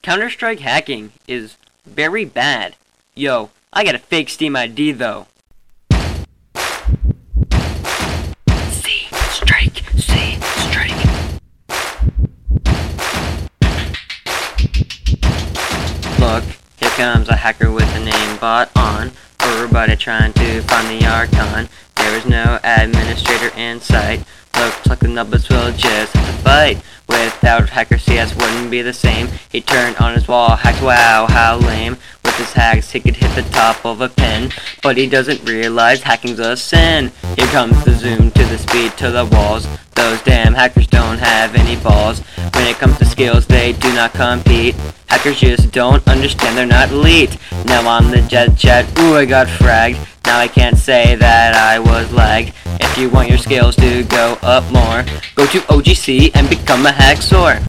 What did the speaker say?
Counter-Strike hacking is very bad. Yo, I got a fake Steam ID though. C-Strike. Look, here comes a hacker with a name bot on. Everybody trying to find the Archon. There is no administrator in sight. Looks like the nubbers will just have to fight. Without hacker CS wouldn't be the same. He turned on his wall, hacked, wow, how lame. With his hacks he could hit the top of a pin, but he doesn't realize hacking's a sin. Here comes the zoom to the speed to the walls. Those damn hackers don't have any balls. When it comes to skills they do not compete. Hackers just don't understand, they're not elite. Now I'm the jet, ooh I got fragged. Now I can't say that I was lagged. If you want your skills to go up more, go to OGC and become a hacksaw.